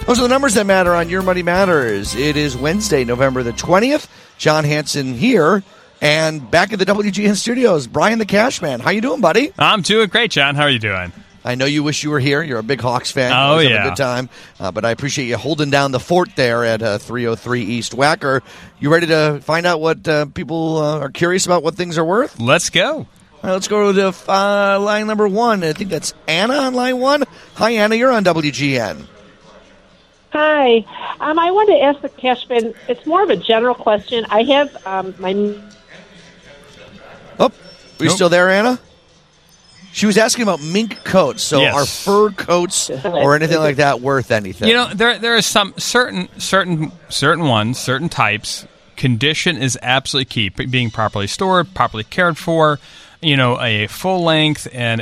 Those are the numbers that matter on Your Money Matters. It is Wednesday, November the 20th. John Hanson here. And back at the WGN studios, Brian the Cashman. How you doing, buddy? I'm doing great, John. How are you doing? I know you wish you were here. You're a big Hawks fan. Oh, Always yeah. have a good time. But I appreciate you holding down the fort there at 303 East Wacker. You ready to find out what people are curious about, what things are worth? Let's go. All right, let's go to line number one. I think that's Anna on line one. Hi, Anna. You're on WGN. Hi. I wanted to ask the Cashman, it's more of a general question. I have my... Oh, are you still there, Anna? She was asking about mink coats. So Yes. are fur coats or anything like that worth anything? You know, there are some certain ones, certain types. Condition is absolutely key. Being properly stored, properly cared for. You know, a full length and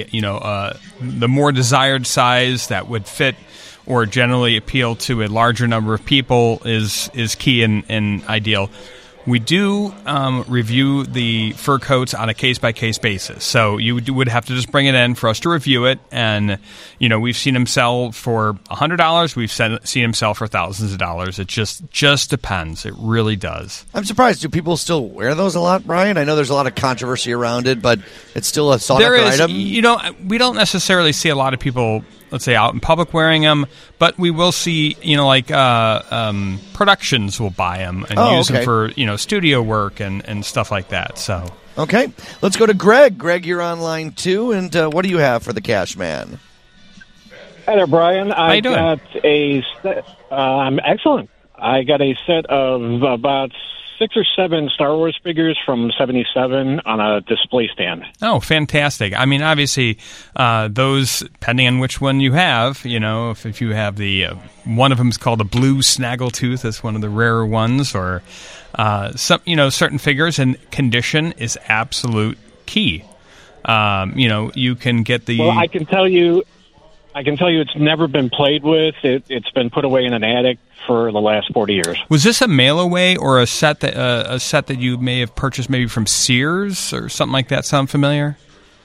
the more desired size that would fit or generally appeal to a larger number of people is key and ideal. We do review the fur coats on a case-by-case basis. So you would have to just bring it in for us to review it. And, you know, we've seen them sell for $100. We've seen them sell for thousands of dollars. It just depends. It really does. I'm surprised. Do people still wear those a lot, Brian? I know there's a lot of controversy around it, but it's still a sought-after item. You know, we don't necessarily see a lot of people, let's say, out in public wearing them, but we will see, you know, like productions will buy them and use them for, you know, studio work and stuff like that. So okay, let's go to Greg. Greg, you're on line two, and what do you have for the Cashman? Hi there, Brian. How you doing? Got a set. I'm excellent. I got a set of about 6 or 7 Star Wars figures from '77 on a display stand. Oh, fantastic. I mean, obviously, those, depending on which one you have, you know, if you have the, one of them is called a blue snaggletooth, that's one of the rarer ones, or some, you know, certain figures, and condition is absolute key. You know, you can get the... Well, I can tell you it's never been played with. It's been put away in an attic for the last 40 years. Was this a mail away or a set that you may have purchased maybe from Sears or something like that? Sound familiar?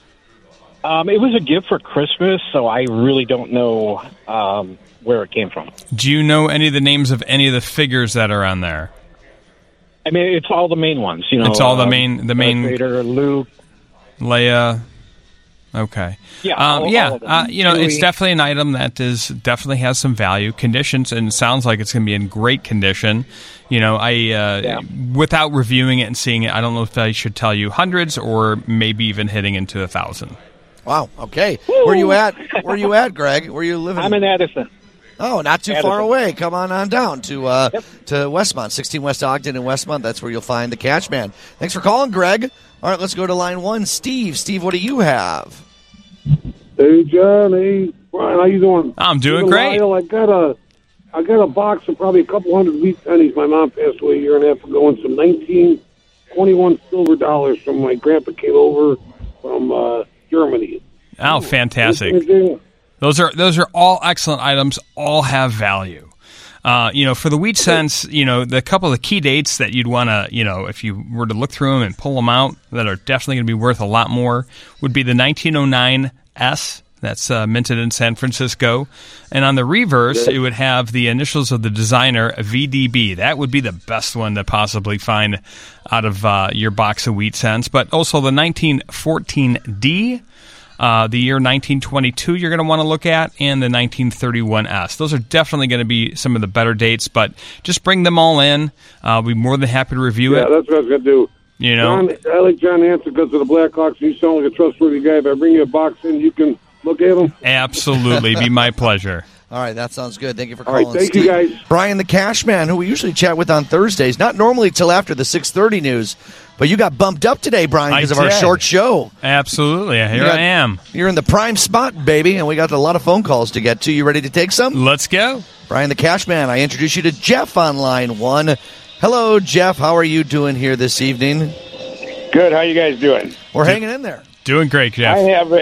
It was a gift for Christmas, so I really don't know where it came from. Do you know any of the names of any of the figures that are on there? I mean, it's all the main ones. You know, it's all the main Darth Vader, Luke, Leia. Okay. Yeah. All of them. You know, it's definitely an item that definitely has some value, conditions, and it sounds like it's going to be in great condition. You know, without reviewing it and seeing it, I don't know if I should tell you hundreds or maybe even hitting into 1,000. Wow. Okay. Woo. Where you at? Where you at, Greg? Where you living? I'm in Addison. Oh, not too far away. Come on down to Westmont, 16 West Ogden in Westmont. That's where you'll find the Cashman. Thanks for calling, Greg. All right, let's go to line one. Steve. Steve, what do you have? Hey, John. Hey, Brian. How you doing? I'm doing great. I got a box of probably a couple hundred wheat pennies. My mom passed away a year and a half ago, and some 1921 silver dollars from my grandpa came over from Germany. Oh, fantastic. Those are all excellent items, all have value. You know, for the wheat cents, you know, the couple of key dates that you'd want to, you know, if you were to look through them and pull them out that are definitely going to be worth a lot more would be the 1909 S. That's minted in San Francisco. And on the reverse, it would have the initials of the designer, VDB. That would be the best one to possibly find out of your box of wheat cents. But also the 1914D. The year 1922 you're going to want to look at, and the 1931S. Those are definitely going to be some of the better dates, but just bring them all in. I'll be more than happy to review it. Yeah, that's what I was going to do. You know, I like John Hanson because of the Blackhawks. You sound like a trustworthy guy. If I bring you a box in, you can look at them. Absolutely. Be my pleasure. All right, that sounds good. Thank you for calling. All right, thank you, guys. Brian the Cashman, who we usually chat with on Thursdays, not normally till after the 6:30 news, but you got bumped up today, Brian, because of our short show. Absolutely. Here I am. You're in the prime spot, baby, and we got a lot of phone calls to get to. You ready to take some? Let's go. Brian the Cashman, I introduce you to Jeff on line one. Hello, Jeff. How are you doing here this evening? Good. How you guys doing? We're hanging in there. Doing great, Jeff. I have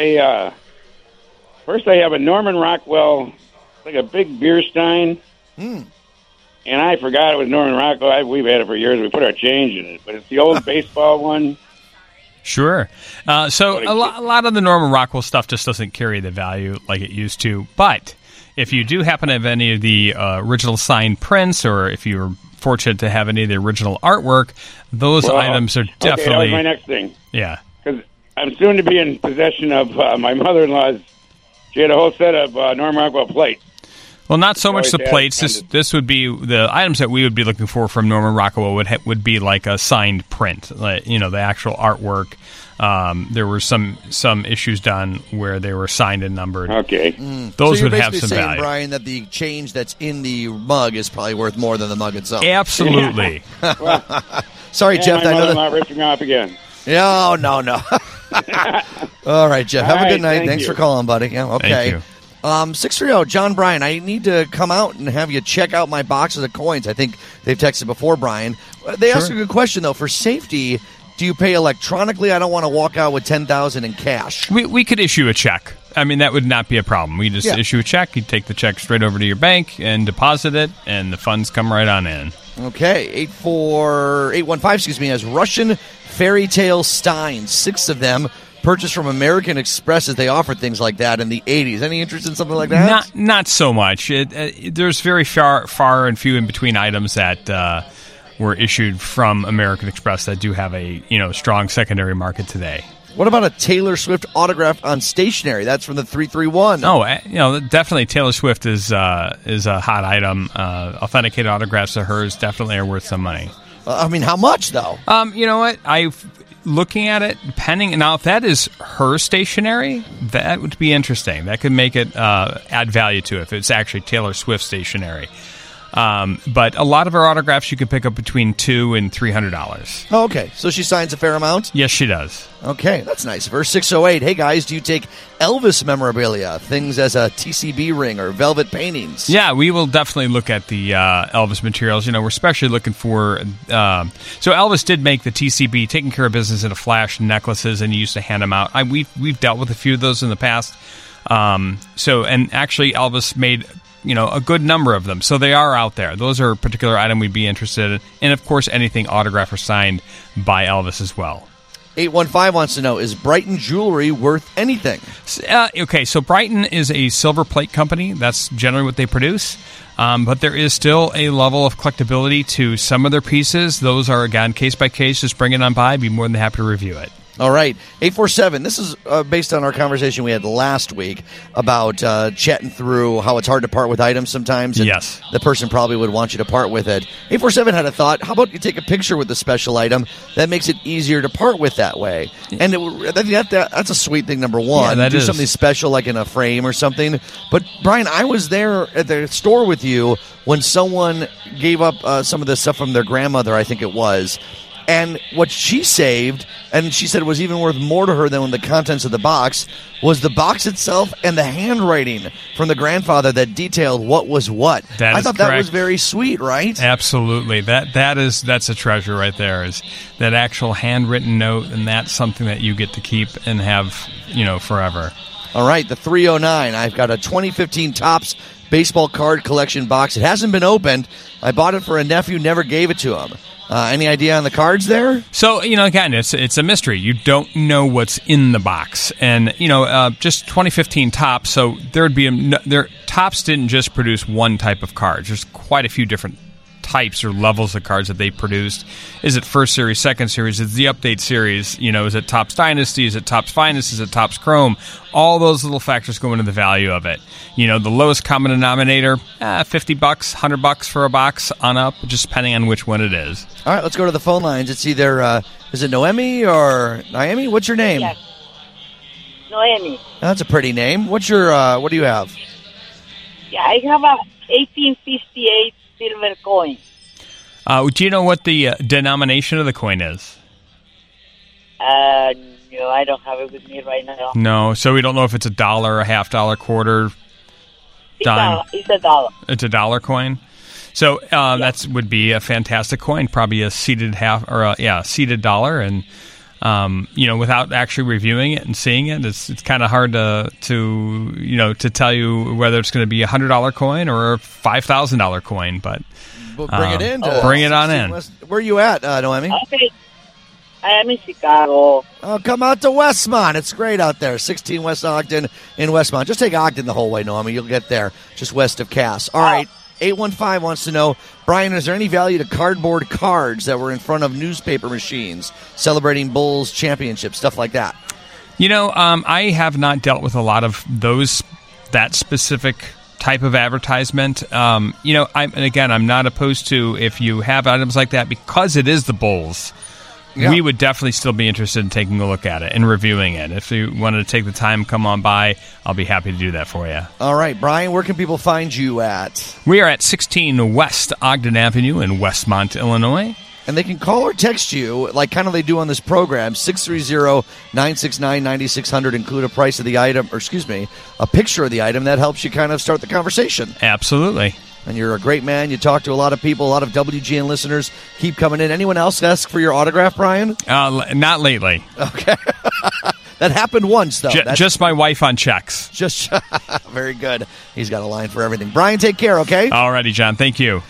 I have a Norman Rockwell, like a big beer stein. And I forgot it was Norman Rockwell. We've had it for years. We put our change in it, but it's the old baseball one. Sure. So a lot of the Norman Rockwell stuff just doesn't carry the value like it used to. But if you do happen to have any of the original signed prints, or if you're fortunate to have any of the original artwork, those items are definitely... Okay, that was my next thing. Yeah. Because I'm soon to be in possession of my mother-in-law's. She had a whole set of Norman Rockwell plates. Well, not so much the plates. This would be the items that we would be looking for from Norman Rockwell would be like a signed print, like, the actual artwork. There were some issues done where they were signed and numbered. Okay, those would have some value. So you're basically saying, Brian, that the change that's in the mug is probably worth more than the mug itself. Absolutely. Sorry, Jeff. My mother-in-law ripped me off again. No. All right, Jeff. Have a good night. Thanks you. for calling, buddy. Yeah, okay. Thank you. 630, John Bryan, I need to come out and have you check out my boxes of coins. I think they've texted before, Brian. They asked a good question, though. For safety, do you pay electronically? I don't want to walk out with $10,000 in cash. We could issue a check. I mean, that would not be a problem. We just issue a check. You take the check straight over to your bank and deposit it, and the funds come right on in. Okay, 815, has Russian fairy tale steins, 6 of them, purchased from American Express, as they offered things like that in the 80s. Any interest in something like that? Not so much. There's very far and few in between items that were issued from American Express that do have a strong secondary market today. What about a Taylor Swift autograph on stationery? That's from the 331. Oh, definitely Taylor Swift is a hot item. Authenticated autographs of hers definitely are worth some money. I mean, how much though? You know what? Looking at it, depending now, if that is her stationery, that would be interesting. That could make it add value to it if it's actually Taylor Swift stationery. But a lot of her autographs you can pick up between $200 and $300. Oh, okay, so she signs a fair amount? Yes, she does. Okay, that's nice. Verse 608, hey guys, do you take Elvis memorabilia, things as a TCB ring or velvet paintings? Yeah, we will definitely look at the Elvis materials. We're especially looking for... so Elvis did make the TCB, taking care of business in a flash necklaces, and he used to hand them out. We've dealt with a few of those in the past. And actually Elvis made... a good number of them. So they are out there. Those are a particular item we'd be interested in. And, of course, anything autographed or signed by Elvis as well. 815 wants to know, is Brighton Jewelry worth anything? Okay, so Brighton is a silver plate company. That's generally what they produce. But there is still a level of collectability to some of their pieces. Those are, again, case by case. Just bring it on by. Be more than happy to review it. All right, 847. This is based on our conversation we had last week about chatting through how it's hard to part with items sometimes. And yes. The person probably would want you to part with it. 847 had a thought. How about you take a picture with the special item? That makes it easier to part with that way. And that's a sweet thing, number one. Yeah, do something special like in a frame or something. But, Brian, I was there at the store with you when someone gave up some of the stuff from their grandmother, I think it was. And what she saved, and she said it was even worth more to her than the contents of the box, was the box itself and the handwriting from the grandfather that detailed what was what. I thought that was very sweet, right? Absolutely. That's a treasure right there, is that actual handwritten note, and that's something that you get to keep and have, forever. All right, the 309. I've got a 2015 Topps baseball card collection box. It hasn't been opened. I bought it for a nephew, never gave it to him. Any idea on the cards there? So, again, it's a mystery. You don't know what's in the box. And, just 2015 Topps, so Topps didn't just produce one type of cards. There's quite a few different types or levels of cards that they produced. Is it first series, second series? Is it the update series? Is it Topps Dynasty? Is it Topps Finest? Is it Topps Chrome? All those little factors go into the value of it. The lowest common denominator, $50, $100 for a box on up, just depending on which one it is. All right, let's go to the phone lines. It's either, is it Noemi or Naomi? What's your name? Yes. Noemi. That's a pretty name. What's your, what do you have? Yeah, I have a 1858 silver coin. Do you know what the denomination of the coin is? No, I don't have it with me right now. No, so we don't know if it's $1, a $half, quarter, dime. It's $1. It's $1 coin. So that would be a fantastic coin, probably a seated seated dollar, and without actually reviewing it and seeing it, it's kind of hard to tell you whether it's going to be a $100 coin or a $5,000 coin. But bring it in. Bring it on in. Where are you at, Noemi? Okay. I am in Chicago. Oh, come out to Westmont. It's great out there. 16 West Ogden in Westmont. Just take Ogden the whole way, Naomi. You'll get there, just west of Cass. All right. 815 wants to know, Brian, is there any value to cardboard cards that were in front of newspaper machines celebrating Bulls championships, stuff like that? I have not dealt with a lot of that specific type of advertisement. I'm not opposed to if you have items like that because it is the Bulls. Yeah. We would definitely still be interested in taking a look at it and reviewing it. If you wanted to take the time, come on by. I'll be happy to do that for you. All right, Brian, where can people find you at? We are at 16 West Ogden Avenue in Westmont, Illinois. And they can call or text you, like kind of they do on this program, 630-969-9600. Include a price of the item, a picture of the item. That helps you kind of start the conversation. Absolutely. And you're a great man. You talk to a lot of people, a lot of WGN listeners. Keep coming in. Anyone else ask for your autograph, Brian? Not lately. Okay. That happened once, though. Just my wife on checks. Very good. He's got a line for everything. Brian, take care, okay? All righty, John. Thank you.